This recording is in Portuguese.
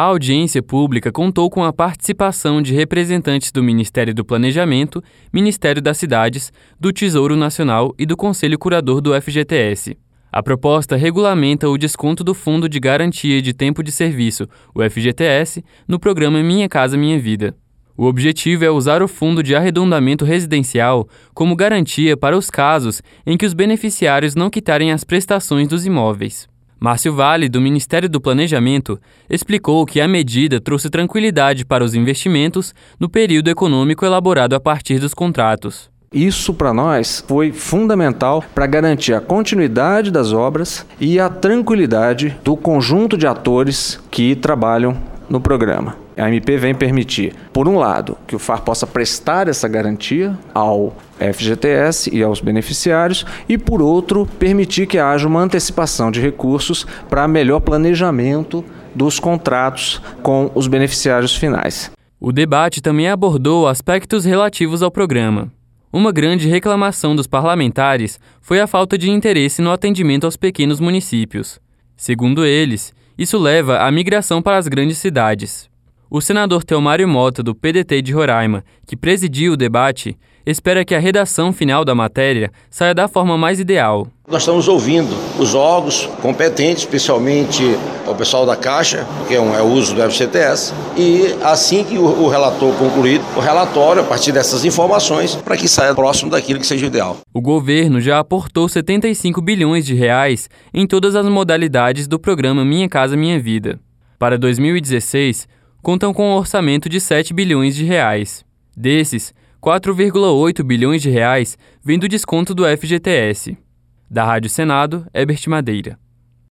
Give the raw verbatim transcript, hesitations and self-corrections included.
A audiência pública contou com a participação de representantes do Ministério do Planejamento, Ministério das Cidades, do Tesouro Nacional e do Conselho Curador do F G T S. A proposta regulamenta o desconto do Fundo de Garantia de Tempo de Serviço, o F G T S, no programa Minha Casa Minha Vida. O objetivo é usar o Fundo de Arredondamento Residencial como garantia para os casos em que os beneficiários não quitarem as prestações dos imóveis. Márcio Vale, do Ministério do Planejamento, explicou que a medida trouxe tranquilidade para os investimentos no período econômico elaborado a partir dos contratos. Isso, para nós, foi fundamental para garantir a continuidade das obras e a tranquilidade do conjunto de atores que trabalham no programa. A M P vem permitir, por um lado, que o F A R possa prestar essa garantia ao F G T S e aos beneficiários e, por outro, permitir que haja uma antecipação de recursos para melhor planejamento dos contratos com os beneficiários finais. O debate também abordou aspectos relativos ao programa. Uma grande reclamação dos parlamentares foi a falta de interesse no atendimento aos pequenos municípios. Segundo eles, isso leva à migração para as grandes cidades. O senador Teomário Mota, do P D T de Roraima, que presidiu o debate, espera que a redação final da matéria saia da forma mais ideal. Nós estamos ouvindo os órgãos competentes, especialmente o pessoal da Caixa, que é, um, é o uso do F G T S, e assim que o, o relator concluir o relatório, a partir dessas informações, para que saia próximo daquilo que seja ideal. O governo já aportou setenta e cinco bilhões de reais em todas as modalidades do programa Minha Casa Minha Vida. Para dois mil e dezesseis, contam com um orçamento de sete bilhões de reais. Desses, quatro vírgula oito bilhões de reais vêm do desconto do F G T S. Da Rádio Senado, Herbert Madeira.